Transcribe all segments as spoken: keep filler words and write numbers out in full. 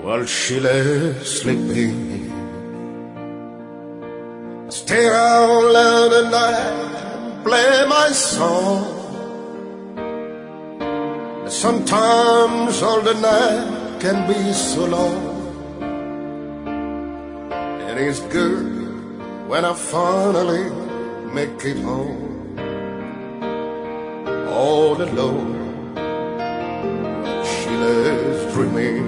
while she lay sleeping. I stay out late at night, play my song. But sometimes all the night can be so long. And it's good when I finally make it home. All alone, she lays dreaming.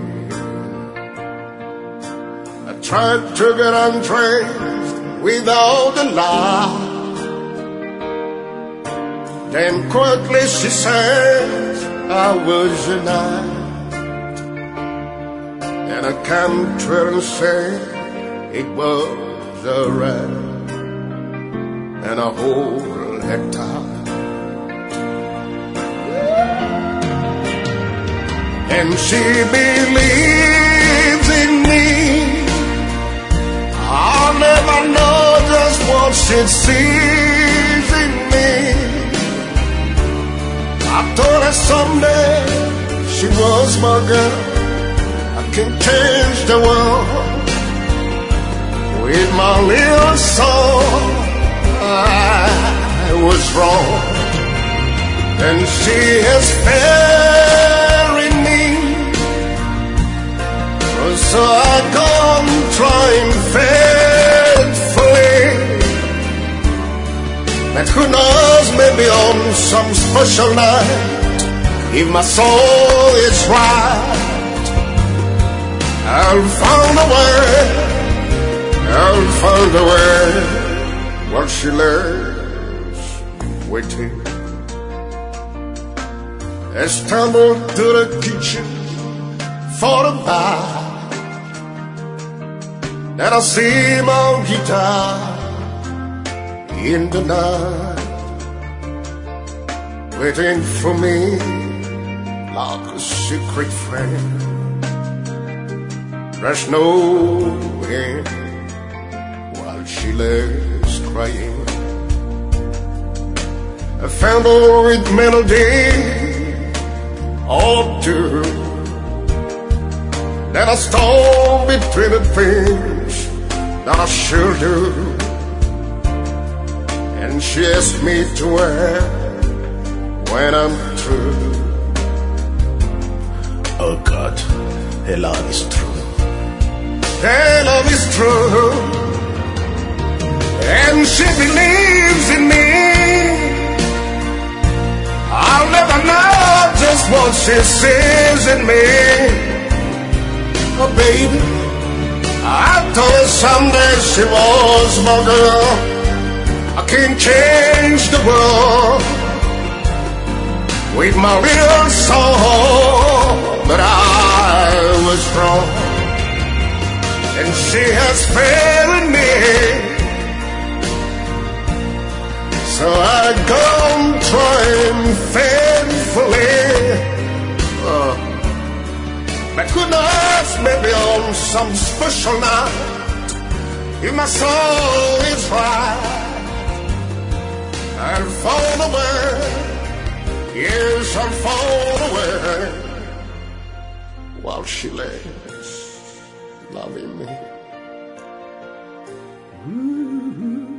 I tried to get undressed without the light. Then quickly she said I was a night. And I came to her and said it was alright. And I hold her tight. And she believes in me. I'll never know just what she sees in me. I told her someday she was my girl. I can change the world with my little soul. I was wrong, and she has failed in me. So I come trying faithfully. But who knows, maybe on some special night, if my soul is right, I'll find a way, I'll find a way. While she lays waiting, I stumbled to the kitchen for a bite. And I see my guitar in the night, waiting for me like a secret friend. There's no end while she lays crying. I found her with melody all too. Then I stole between the things that I should do. And she asked me to wear when I'm through. Oh God, her love is true. Her love is true. And she believes in me. I'll never know just what she sees in me. Oh baby, I told her someday she was my girl. I can't change the world with my real soul, but I was wrong, and she has failed in me. So I go on trying faithfully. uh, But who knows, maybe on some special night, if my soul is right, I'll fall away. Yes, I'll fall away while she lays loving me. Ooh.